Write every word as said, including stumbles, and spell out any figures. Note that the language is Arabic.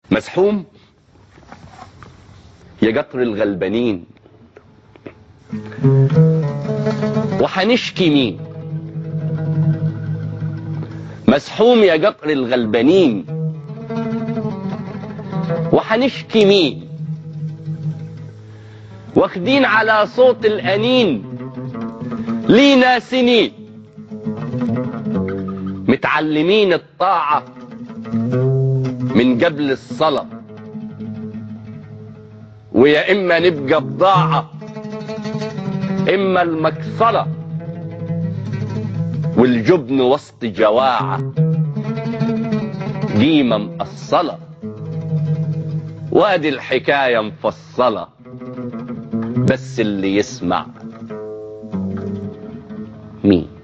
مسحوم يا قطر الغلبانين، وحنشكي مين؟ مسحوم يا قطر الغلبانين، وحنشكي مين؟ واخدين على صوت الأنين لينا سنين، متعلمين الطاعة من قبل الصلاة، ويا إما نبقى بضاعة إما المكسرة، والجبن وسط جواعة قيمة مقصلة، وادي الحكاية مفصلة بس اللي يسمع مين؟